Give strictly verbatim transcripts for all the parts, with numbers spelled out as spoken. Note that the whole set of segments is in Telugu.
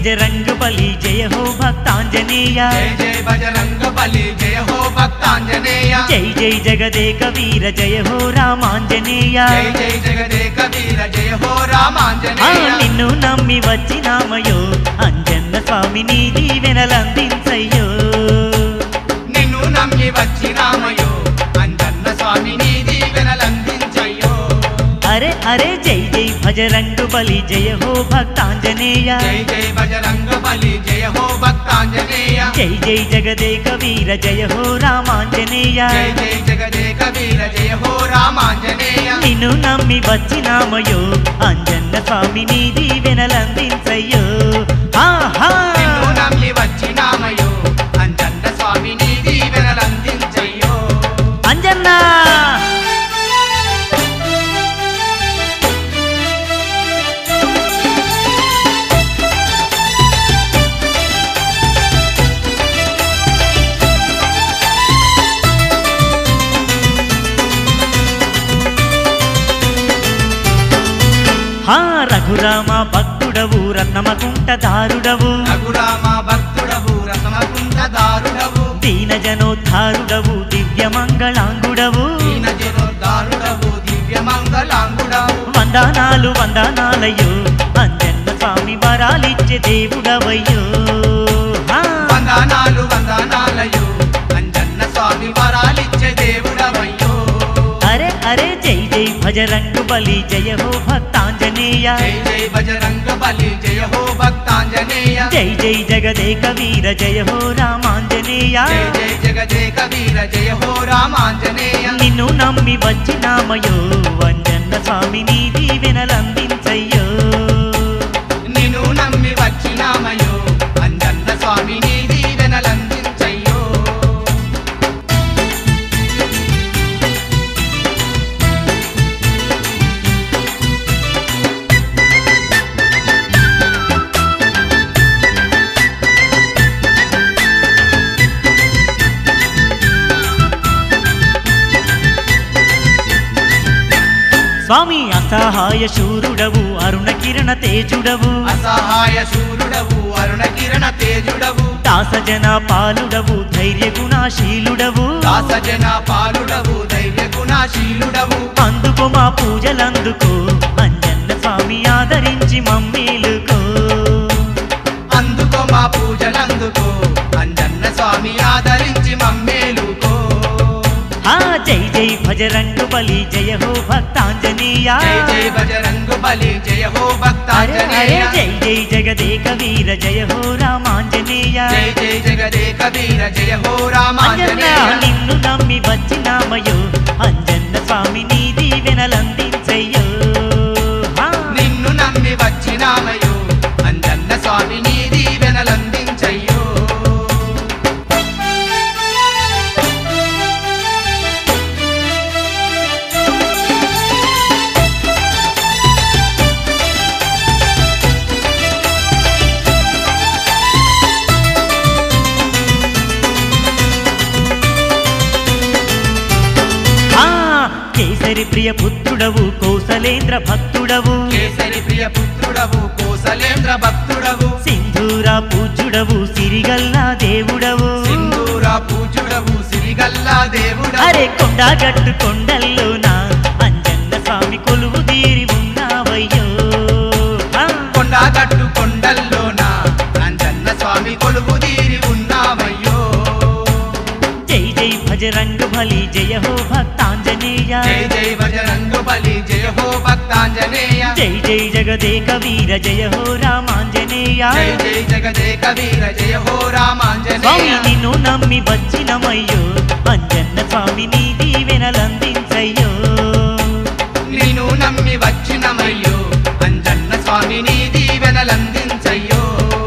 బజరంగ బలి జయ హో భక్తాంజనేయ జై జై బజరంగ బలి జయ హో భక్తాంజనేయ జై జై జగదేక వీర జయ హో రామాంజనేయ జై జై జగదేక వీర జయ హో ఆ రామాంజనేయ నిన్ను నమ్మి వచ్చినామయో అంజన్న స్వామి నీ దీవెనలందించయ్యో నిన్ను నమ్మి వచ్చినామయో అంజన్న స్వామి నీ దీవెనలందించయ్యో అరే అరే జై జై భజరంగ బలి జయ హో భక్తాంజనేయ జై జై బజరంగ బలి జయ హో భక్తాంజనేయ జై జై జగదేక వీర జయ హో రామాంజనేయ జై జై జగదేక వీర జయ హో రామాంజనేయ నిన్ను నమ్మి వచ్చినామయో అంజన్న స్వామి నీ దీవెనలందించయ్యో ఆహా నిన్ను నమ్మి వచ్చినామయో అంజన్న స్వామి నీ దీవెనలందించయ్యో అంజన్న హా రఘురామ భక్తుడవు రత్నమకుంట దారుడవు రఘురామ భక్తుడవు రతనకుంట దారుడవు దీనజనోద్ధారుడవు దివ్యమంగళాంగుడవు దీన జనోద్ధారుడవు దివ్య మంగళాంగుడవు వందనాలు వందనాలయ్యో అంజన్న స్వామి వరాలిచ్చే దేవుడవయ్యో హా. వందనాలు వందనాలయో అంజన్న స్వామి వరాలిచ్చే దేవుడవయ్యో అరే అరే జై జై భజరంగ బలి జయ హో భక్తాంజనేయ జై జై బజరంగ బలి జయ హో భక్తాంజనేయ జై జై జగదేక వీర జయ హో రామాంజనేయ జై జై జగదేక వీర జయ హో రామాంజనేయ నిన్ను నమ్మి వచ్చినామయో అంజన్న స్వామి నీ దీవెనలందించయ్యో నిన్ను నమ్మి వచ్చినామయో అంజన్న స్వామి నీ దీవెనలందించయ్యో స్వామి అసహాయ శూరుడవు అరుణ కిరణ తేజుడవు అసహాయ శూరుడవు అరుణ కిరణ తేజుడవు దాసజన పాలుడవు ధైర్య గుణాశీలుడవు దాసజన పాలుడవు ధైర్య గుణశీలుడవు అందుకో మా పూజలందుకో అంజన్న స్వామి ఆదరించి మమ్మీలుకో అందుకో మా పూజలందుకో అంజన్న స్వామి ఆదరించి మమ్మేలుకో ఆ జై జై భజరంగ బలి జయ హో భక్తాంజనేయ జై జై బజరంగ బలి జయ హో అరే అరే భక్తాంజనేయ జై జై జగదేక వీర జయ హో రామాంజనేయ జై జై జగదేక వీర జయ హో అంజన్న రామాంజనేయ నిన్ను నమ్మి వచ్చినామయో అంజన్న స్వామి నీ దీవెనలందించయ్యో ఆ. నిన్ను నమ్మి వచ్చినామయో అంజన్న స్వామి నీ దీవెనలందించయ్యో ఆ కేసరి ప్రియ పుత్రుడవు కౌసలేంద్ర భక్తుడవు కేసరి ప్రియ పుత్రుడవు కోసలేంద్ర భక్తుడవు సింధూర పూజ్యుడవు సిరిగల్లా దేవుడవు సింధూర పూజుడవు సిరిగల్లా దేవుడవు అరే కొండగట్టు కొండల్లోన అంజన్న స్వామి కొలువు తీరి ఉన్నావయ్యో ఆ. కొండగట్టు కొండల్లోన అంజన్న స్వామి కొలువు తీరి ఉన్నావయ్యో జై జై భజరంగ బలి జయ హో భక్తాంజనేయ జై జై బజరంగ బలి జయ హో భక్తాంజనేయ జై జై జగదేక వీర జయ హో రామాంజనేయ జై జై జగదేక వీర జయ హో స్వామి రామాంజనేయ నిన్ను నమ్మి వచ్చినమయ్యో అంజన్న స్వామి నీ దీవెనలందించయ్యో నిన్ను నమ్మి వచ్చినమయ్యో అంజన్న స్వామి నీ దీవెనలందించయ్యో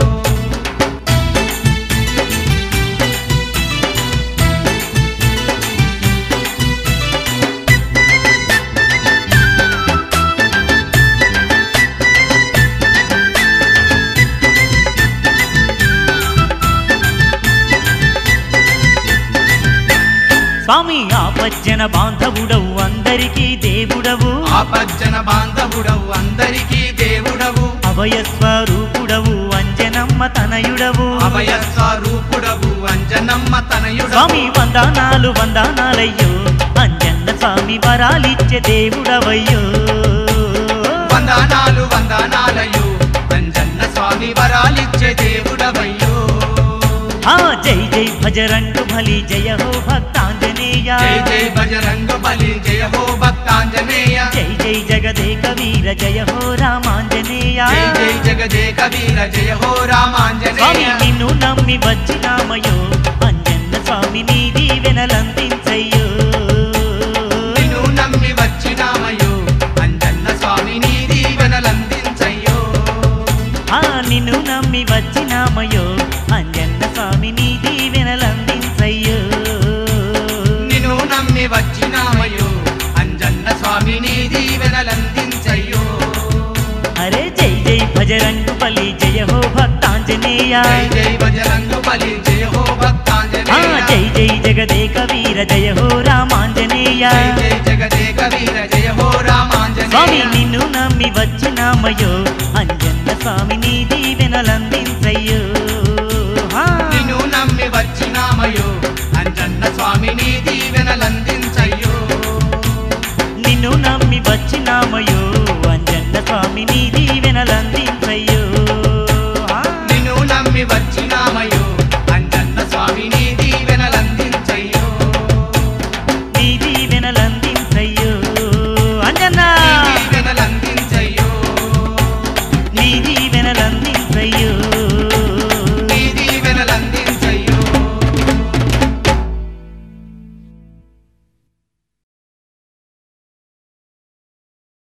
స్వామి ఆపజ్జన బాంధవుడవు అందరికీ దేవుడవు ఆపజ్జన బాంధవుడవు అందరికీ దేవుడవు అభయ స్వరూపుడవు అంజనమ్మ అంజన్నమ్మ తనయుడవు అభయ స్వరూపుడవు అంజనమ్మ తనయుడవు స్వామి వందనాలు వందనాలయ్యో అంజన్న స్వామి వరాలిచ్చే దేవుడవయ్యో వందనాలు వందనాలయ్యో అంజన్న స్వామి వరాలిచ్చే దేవుడవయ్యో ఆ జై జై భజరంగు బలి జయ హో భక్తాంజనేయ జై జై బజరంగ బలి జయ హో భక్తాంజనేయ జై జై జగదేక వీర జయ హో రామాంజనేయ జై జై జగదేక వీర జయ హో స్వామి రామాంజనేయ నిన్ను నమ్మి వచ్చినామయో అంజన్న స్వామి నీ దీవెనలందించయ్యో నిన్ను నమ్మి వచ్చినామయ్యో అంజన్న స్వామి నీ దీవెనలందించయ్యో ఆ నిన్ను నమ్మి వచ్చినామయో అంజన్న స్వామి నీ దీవెనలందించయ్యో నిన్ను నమ్మి వచ్చినామయ్యో అంజన్న స్వామి నీ దీవెనలందించయ్యో అరే జై జై భజరంగు బలి జయ హో భక్తాంజనేయ జై జై బజరంగ బలి జయ హో ఆ భక్తాంజనేయ జై జై జగదేక వీర జయ హో రామాంజనేయ జై జై జగదేక వీర జయ హో స్వామి రామాంజనేయ నిన్ను నమ్మి వచ్చినామయో అంజన్న స్వామి నీ దీవెనలందించయ్యో ఆ. నిన్ను నమ్మి వచ్చినామయ్యో అంజన్న స్వామి నీ